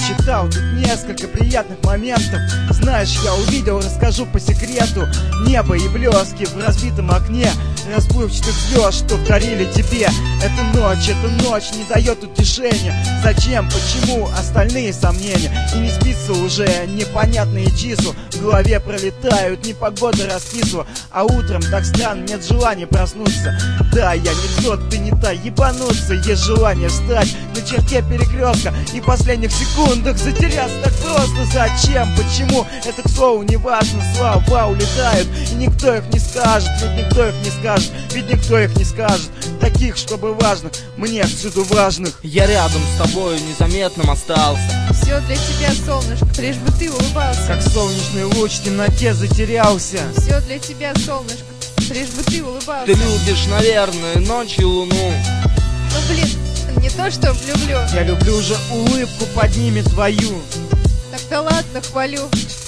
насчитал тут несколько приятных моментов. Знаешь, я увидел, расскажу по секрету. Небо и блески в разбитом окне расплывчатых звезд, что вторили тебе. Эта ночь не дает утешения. Зачем, почему, остальные сомнения. И не спится уже непонятные числа. В голове пролетают, непогода раскисла. А утром так странно, нет желания проснуться. Да, я не тот, ты не та, ебануться. Есть желание встать на черте перекрестка и в последних секундах затеряться так просто. Зачем, почему, это к слову не важно. Слова улетают, и никто их не скажет. Ведь никто их не скажет, ведь никто их не скажет. Таких, чтобы важных, мне всюду важных. Я рядом с тобою незаметным остался. Все для тебя, солнышко, лишь бы ты улыбался. Как солнечный луч в темноте затерялся. Все для тебя, солнышко, лишь бы ты улыбался. Ты любишь, наверное, ночь и луну. Ну блин, не то что люблю. Я люблю же улыбку под ними твою. Так-то ладно, хвалю.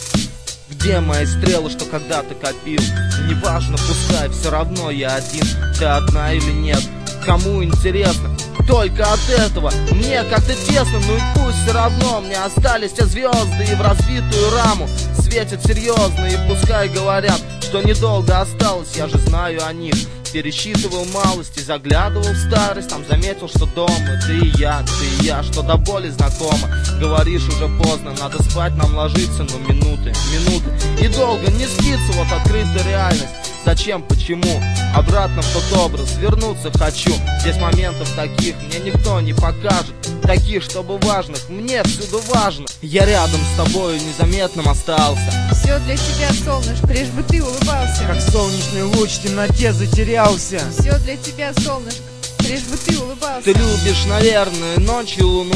Где мои стрелы, что когда-то копил? Неважно, пускай, все равно я один. Ты одна или нет, кому интересно? Только от этого мне как-то тесно. Ну и пусть все равно мне остались те звезды. И в разбитую раму светят серьезно. И пускай говорят, что недолго осталось. Я же знаю о них. Пересчитывал малости, заглядывал в старость. Там заметил, что дома ты и я, что до боли знакомо. Говоришь, уже поздно, надо спать, нам ложиться. Но минуты, и долго не спится вот открытая реальность. Зачем, почему, обратно в тот образ вернуться хочу. Здесь моментов таких мне никто не покажет. Таких, чтобы важных, мне всюду важно. Я рядом с тобою незаметным остался. Все для тебя, солнышко, лишь бы ты улыбался. Как солнечный луч в темноте затерялся. Все для тебя, солнышко, лишь бы ты улыбался. Ты любишь, наверное, ночь и луну.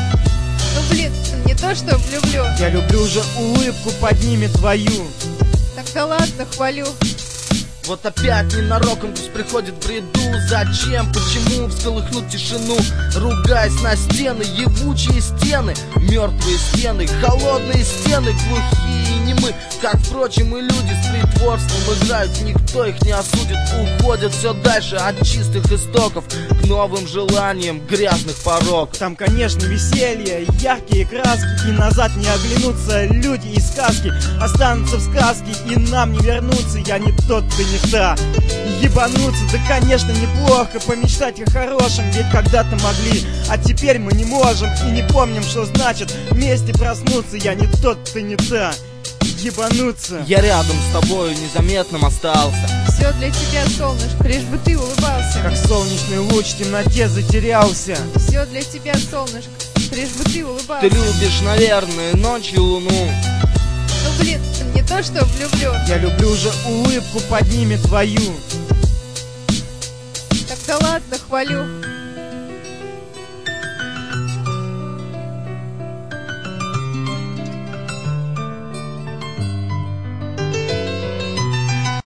Ну блин, не то что люблю. Я люблю же улыбку под ними твою. Так-то ладно, хвалю. Вот опять ненароком пусть приходит в бреду. Зачем, почему всколыхнуть тишину? Ругаясь на стены, ебучие стены, мертвые стены, холодные стены, глухие и немы. Как, впрочем, и люди с притворством играют. Никто их не осудит, уходят все дальше от чистых истоков к новым желаниям грязных пороков. Там, конечно, веселье, яркие краски. И назад не оглянутся люди и сказки. Останутся в сказке и нам не вернуться. Я не тот, ты не та. Ебануться, да, конечно, неплохо помечтать о хорошем. Ведь когда-то могли, а теперь мы не можем. И не помним, что значит вместе проснуться. Я не тот, ты не та. Ебануться. Я рядом с тобою незаметным остался. Все для тебя, солнышко, лишь бы ты улыбался. Как солнечный луч в темноте затерялся. Все для тебя, солнышко, лишь бы ты улыбался. Ты любишь, наверное, ночь и луну. Ну блин, не то что люблю. Я люблю же улыбку под ними твою. Так-то ладно, хвалю.